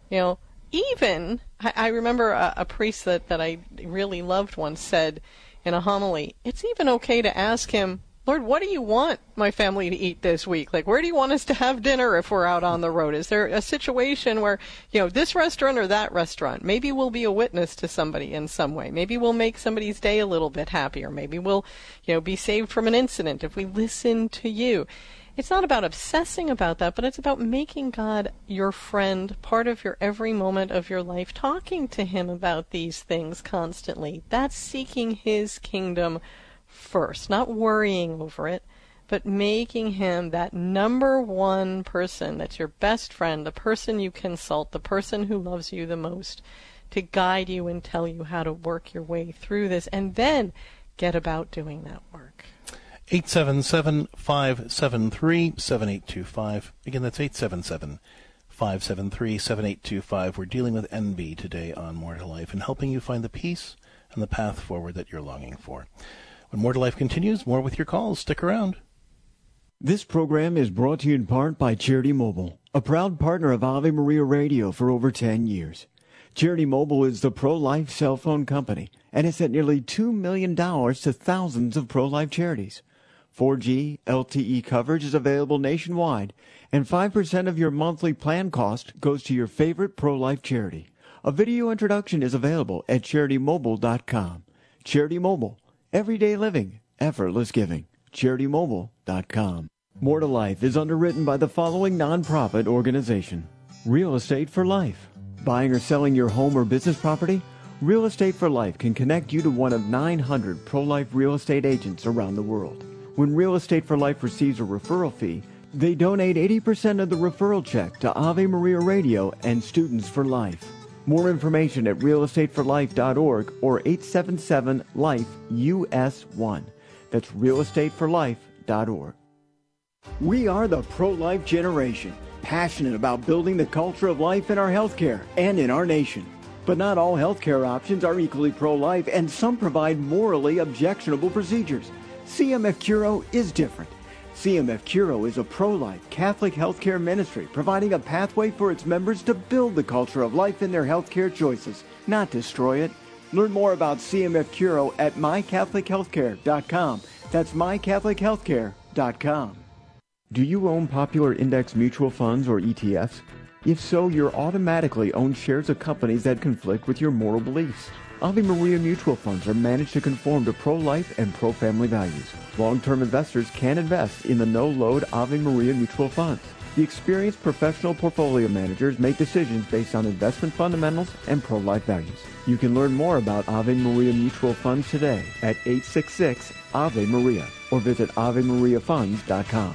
Even, I remember a priest that I really loved once said in a homily, it's even okay to ask him, Lord, what do you want my family to eat this week? Like, where do you want us to have dinner if we're out on the road? Is there a situation where, this restaurant or that restaurant? Maybe we'll be a witness to somebody in some way. Maybe we'll make somebody's day a little bit happier. Maybe we'll, be saved from an incident if we listen to you. It's not about obsessing about that, but it's about making God your friend, part of your every moment of your life, talking to him about these things constantly. That's seeking his kingdom first, not worrying over it, but making him that number one person that's your best friend, the person you consult, the person who loves you the most, to guide you and tell you how to work your way through this, and then get about doing that work. 877-573-7825. Again, that's 877-573-7825. We're dealing with envy today on More to Life and helping you find the peace and the path forward that you're longing for. When More to Life continues, more with your calls. Stick around. This program is brought to you in part by Charity Mobile, a proud partner of Ave Maria Radio for over 10 years. Charity Mobile is the pro-life cell phone company and has sent nearly $2 million to thousands of pro-life charities. 4G LTE coverage is available nationwide, and 5% of your monthly plan cost goes to your favorite pro-life charity. A video introduction is available at CharityMobile.com. Charity Mobile. Everyday living, effortless giving. CharityMobile.com. More to Life is underwritten by the following nonprofit organization. Real Estate for Life. Buying or selling your home or business property? Real Estate for Life can connect you to one of 900 pro-life real estate agents around the world. When Real Estate for Life receives a referral fee, they donate 80% of the referral check to Ave Maria Radio and Students for Life. More information at realestateforlife.org or 877-LIFE-US1. That's realestateforlife.org. We are the pro-life generation, passionate about building the culture of life in our healthcare and in our nation. But not all healthcare options are equally pro-life, and some provide morally objectionable procedures. CMF Curo is different. CMF Curo is a pro-life Catholic healthcare ministry providing a pathway for its members to build the culture of life in their healthcare choices, not destroy it. Learn more about CMF Curo at mycatholichealthcare.com. That's mycatholichealthcare.com. Do you own popular index mutual funds or ETFs? If so, you're automatically own shares of companies that conflict with your moral beliefs. Ave Maria mutual funds are managed to conform to pro-life and pro-family values. Long-term investors can invest in the no-load Ave Maria mutual funds. The experienced professional portfolio managers make decisions based on investment fundamentals and pro-life values. You can learn more about Ave Maria mutual funds today at 866-AVE-MARIA or visit AveMariaFunds.com.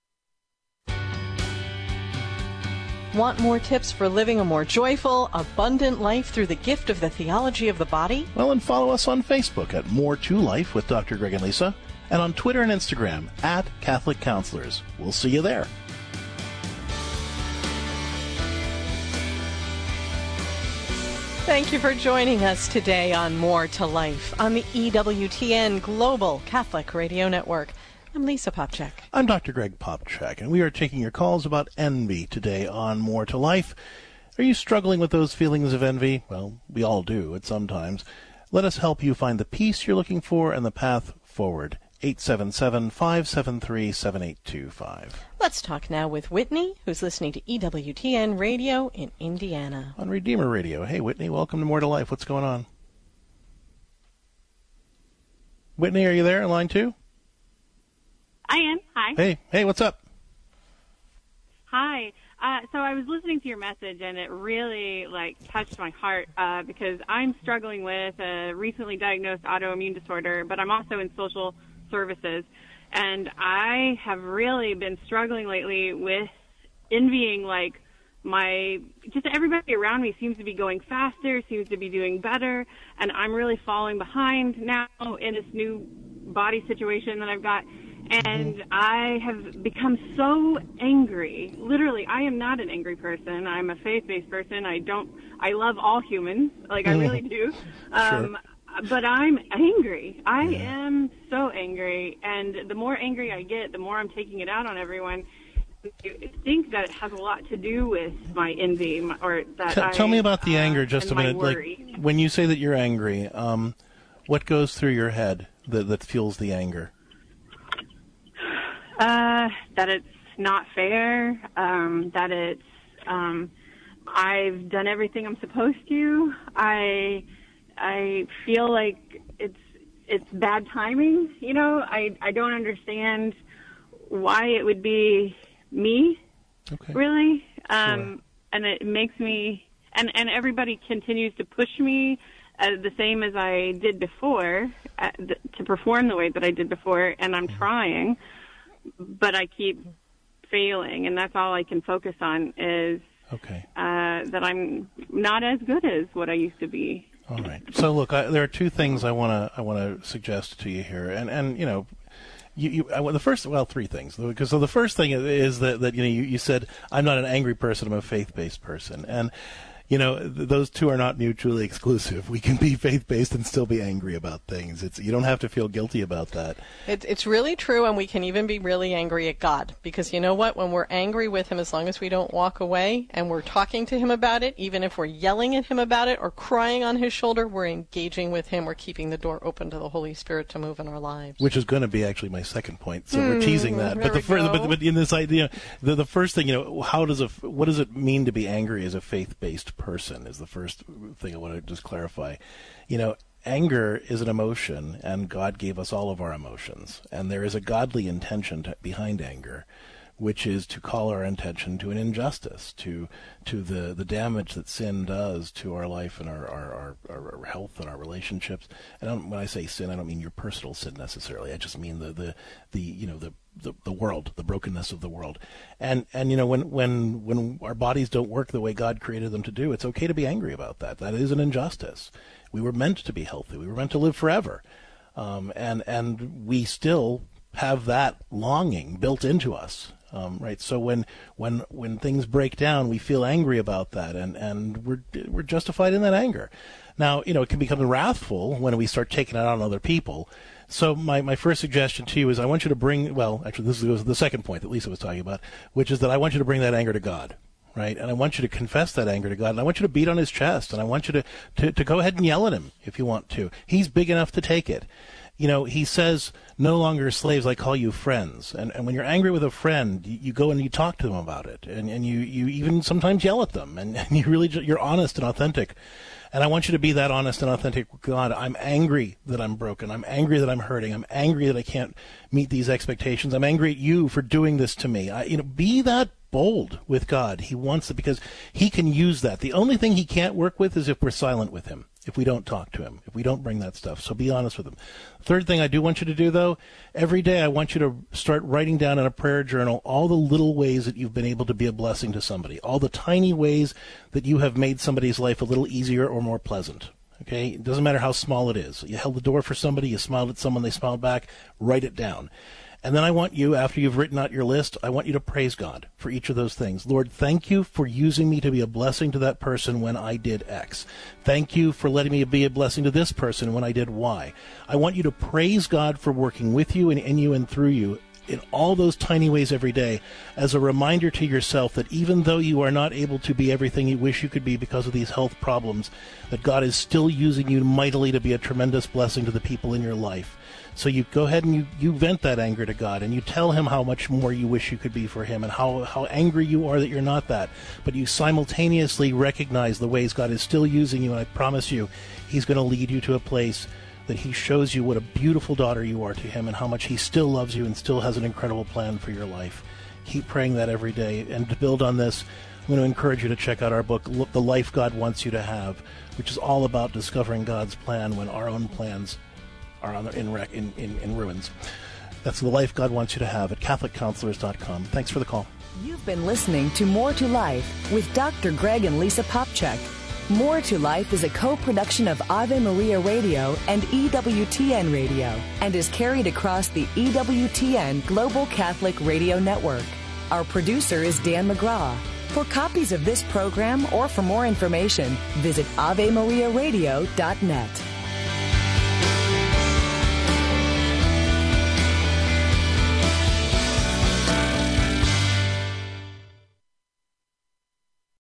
Want more tips for living a more joyful, abundant life through the gift of the theology of the body? Well, and follow us on Facebook at More to Life with Dr. Greg and Lisa, and on Twitter and Instagram at Catholic Counselors. We'll see you there. Thank you for joining us today on More to Life on the EWTN Global Catholic Radio Network. I'm Lisa Popcak. I'm Dr. Greg Popcak, and we are taking your calls about envy today on More to Life. Are you struggling with those feelings of envy? Well, we all do at some times. Let us help you find the peace you're looking for and the path forward. 877-573-7825. Let's talk now with Whitney, who's listening to EWTN Radio in Indiana. On Redeemer Radio. Hey, Whitney, welcome to More to Life. What's going on? Whitney, are you there in line 2? I am. Hi. Hey, what's up? Hi. So I was listening to your message, and it really, touched my heart because I'm struggling with a recently diagnosed autoimmune disorder, but I'm also in social services, and I have really been struggling lately with envying, just everybody around me seems to be going faster, seems to be doing better, and I'm really falling behind now in this new body situation that I've got. And I have become so angry. Literally, I am not an angry person. I'm a faith-based person. I love all humans. I really do. Sure. But I'm angry. I am so angry. And the more angry I get, the more I'm taking it out on everyone. I think that it has a lot to do with my envy, or that Tell me about the anger just a minute. Worry. When you say that you're angry, what goes through your head that fuels the anger? That it's not fair, that it's, I've done everything I'm supposed to. I feel like it's bad timing, I don't understand why it would be me, really. Sure. And it makes me, and everybody continues to push me the same as I did before, to perform the way that I did before, and I'm trying. But I keep failing, and that's all I can focus on is that I'm not as good as what I used to be. All right. So look, there are two things I want to suggest to you here, and three things. Because the first thing is that you said I'm not an angry person, I'm a faith-based person, and those two are not mutually exclusive. We can be faith-based and still be angry about things. You don't have to feel guilty about that. It's really true, and we can even be really angry at God. Because you know what? When we're angry with Him, as long as we don't walk away and we're talking to Him about it, even if we're yelling at Him about it or crying on His shoulder, we're engaging with Him. We're keeping the door open to the Holy Spirit to move in our lives. Which is going to be actually my second point. So we're teasing that. But in this idea, the first thing, what does it mean to be angry as a faith-based person is the first thing I want to just clarify. Anger is an emotion, and God gave us all of our emotions, and there is a godly intention behind anger, which is to call our attention to an injustice, to the damage that sin does to our life and our health and our relationships. And when I say sin, I don't mean your personal sin necessarily. I just mean the world, the brokenness of the world. And when our bodies don't work the way God created them to do, it's okay to be angry about that. That is an injustice. We were meant to be healthy. We were meant to live forever. And we still have that longing built into us. Right. So when things break down, we feel angry about that, and we're justified in that anger. Now, it can become wrathful when we start taking it out on other people. So my first suggestion to you is I want you to this is the second point that Lisa was talking about, which is that I want you to bring that anger to God. Right? And I want you to confess that anger to God, and I want you to beat on His chest, and I want you to go ahead and yell at Him if you want to. He's big enough to take it. He says, no longer slaves, I call you friends. And when you're angry with a friend, you go and you talk to them about it. And you even sometimes yell at them. And you're honest and authentic. And I want you to be that honest and authentic with God. I'm angry that I'm broken. I'm angry that I'm hurting. I'm angry that I can't meet these expectations. I'm angry at you for doing this to me. Be that bold with God. He wants it because He can use that. The only thing He can't work with is if we're silent with Him, if we don't talk to Him, if we don't bring that stuff. So be honest with Him. Third thing I do want you to do, though, every day I want you to start writing down in a prayer journal all the little ways that you've been able to be a blessing to somebody, all the tiny ways that you have made somebody's life a little easier or more pleasant. Okay? It doesn't matter how small it is. You held the door for somebody, you smiled at someone, they smiled back, write it down. And then I want you, after you've written out your list, I want you to praise God for each of those things. Lord, thank you for using me to be a blessing to that person when I did X. Thank you for letting me be a blessing to this person when I did Y. I want you to praise God for working with you and in you and through you in all those tiny ways every day, as a reminder to yourself that even though you are not able to be everything you wish you could be because of these health problems, that God is still using you mightily to be a tremendous blessing to the people in your life. So you go ahead and you vent that anger to God, and you tell him how much more you wish you could be for him and how angry you are that you're not that. But you simultaneously recognize the ways God is still using you, and I promise you, he's going to lead you to a place that he shows you what a beautiful daughter you are to him and how much he still loves you and still has an incredible plan for your life. Keep praying that every day. And to build on this, I'm going to encourage you to check out our book, The Life God Wants You to Have, which is all about discovering God's plan when our own plans are in ruins. That's The Life God Wants You to Have at CatholicCounselors.com. Thanks for the call. You've been listening to More to Life with Dr. Greg and Lisa Popchak. More to Life is a co-production of Ave Maria Radio and EWTN Radio and is carried across the EWTN Global Catholic Radio Network. Our producer is Dan McGraw. For copies of this program or for more information, visit AveMariaRadio.net.